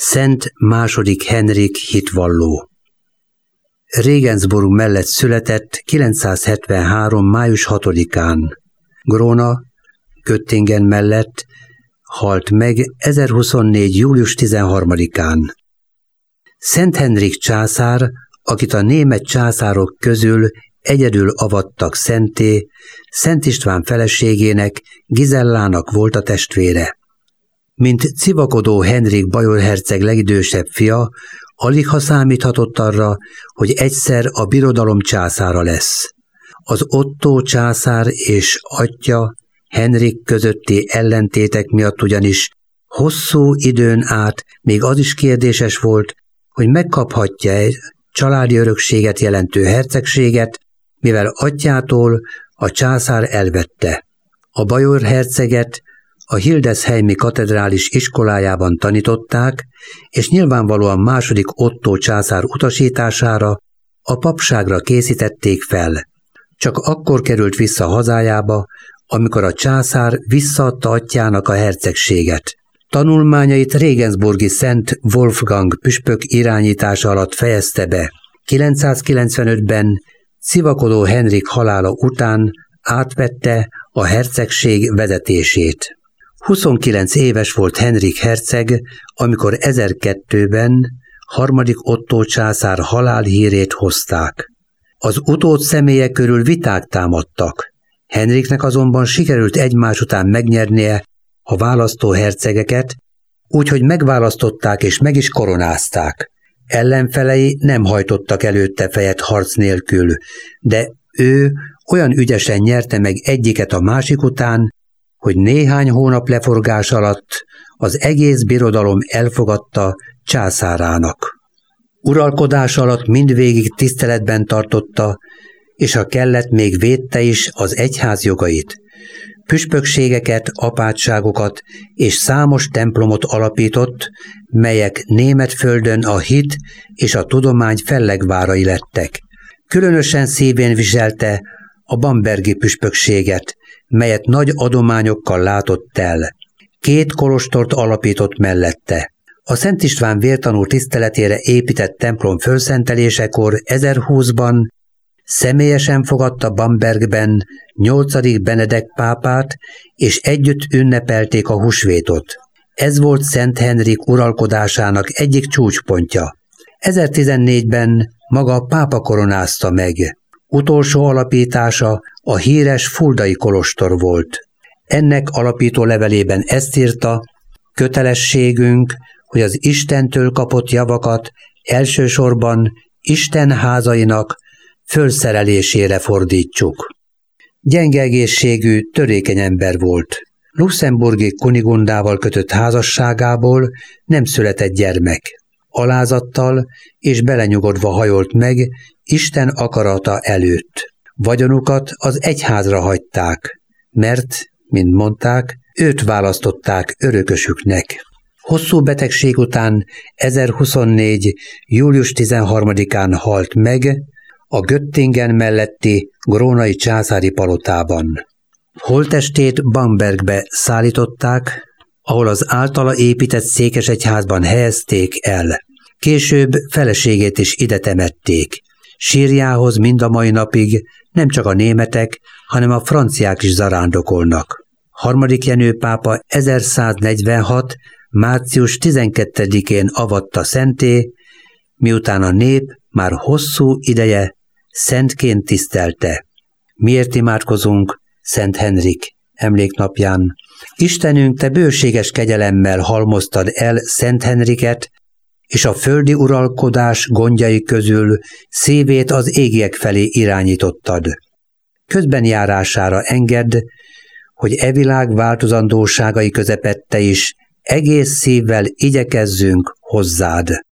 Szent II. Henrik hitvalló. Regensburg mellett született 973. május 6-án. Gróna, Göttingen mellett halt meg 1024. július 13-án. Szent Henrik császár, akit a német császárok közül egyedül avattak szentté, Szent István feleségének, Gizellának volt a testvére. Mint civakodó Henrik bajor herceg legidősebb fia, aligha számíthatott arra, hogy egyszer a birodalom császára lesz. Az Ottó császár és atya Henrik közötti ellentétek miatt ugyanis hosszú időn át még az is kérdéses volt, hogy megkaphatja-e családi örökséget jelentő hercegséget, mivel atyától a császár elvette. A bajor herceget a Hildesheimi katedrális iskolájában tanították, és nyilvánvalóan második Ottó császár utasítására a papságra készítették fel. Csak akkor került vissza hazájába, amikor a császár visszaadta atyjának a hercegséget. Tanulmányait regensburgi Szent Wolfgang püspök irányítása alatt fejezte be. 995-ben civakodó Henrik halála után átvette a hercegség vezetését. 29 éves volt Henrik herceg, amikor 1002-ben harmadik Ottó császár halálhírét hozták. Az utód személye körül viták támadtak. Henriknek azonban sikerült egymás után megnyernie a választó hercegeket, úgyhogy megválasztották és meg is koronázták. Ellenfelei nem hajtottak előtte fejet harc nélkül, de ő olyan ügyesen nyerte meg egyiket a másik után, hogy néhány hónap leforgás alatt az egész birodalom elfogadta császárának. Uralkodás alatt mindvégig tiszteletben tartotta, és ha kellett, még védte is az egyház jogait. Püspökségeket, apátságokat és számos templomot alapított, melyek német földön a hit és a tudomány fellegvárai lettek. Különösen szívén viselte a bambergi püspökséget, melyet nagy adományokkal látott el. 2 kolostort alapított mellette. A Szent István vértanú tiszteletére épített templom fölszentelésekor 1020-ban személyesen fogadta Bambergben 8. Benedek pápát, és együtt ünnepelték a húsvétot. Ez volt Szent Henrik uralkodásának egyik csúcspontja. 1014-ben maga a pápa koronázta meg. Utolsó alapítása a híres Fuldai kolostor volt. Ennek alapító levelében ezt írta: kötelességünk, hogy az Istentől kapott javakat elsősorban Isten házainak fölszerelésére fordítsuk. Gyenge egészségű, törékeny ember volt. Luxemburgi Kunigundával kötött házasságából nem született gyermek. Alázattal és belenyugodva hajolt meg Isten akarata előtt. Vagyonukat az egyházra hagyták, mert, mint mondták, őt választották örökösüknek. Hosszú betegség után 1024. július 13-án halt meg a Göttingen melletti grónai császári palotában. Holttestét Bambergbe szállították, ahol az általa épített székesegyházban helyezték el. Később feleségét is ide temették. Sírjához mind a mai napig nem csak a németek, hanem a franciák is zarándokolnak. 3. Jenő pápa 1146. március 12-én avatta szentté, miután a nép már hosszú ideje szentként tisztelte. Miért imádkozunk Szent Henrik emléknapján? Istenünk, te bőséges kegyelemmel halmoztad el Szent Henriket, és a földi uralkodás gondjai közül szívét az égiek felé irányítottad. Közben járására engedd, hogy e világ változandóságai közepette is egész szívvel igyekezzünk hozzád.